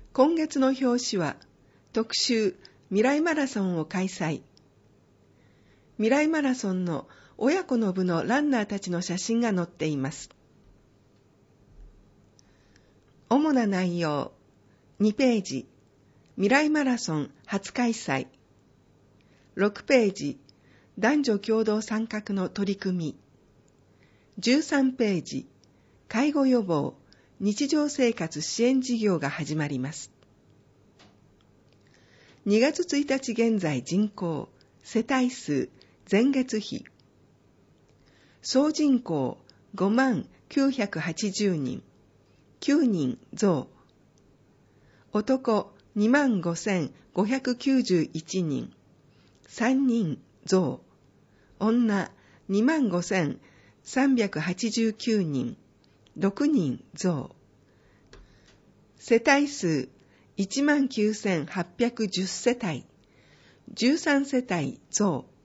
今月の表紙は特集未来マラソンを開催。未来マラソンの親子の部のランナーたちの写真が載っています。主な内容。2ページ、未来マラソン初開催。6ページ、男女共同参画の取り組み。13ページ、介護予防、日常生活支援事業が始まります。2月1日現在人口、世帯数、前月比。総人口50,980人、9人増。男25,591人、3人増。女25,389人、6人増。世帯数19,810世帯、13世帯増。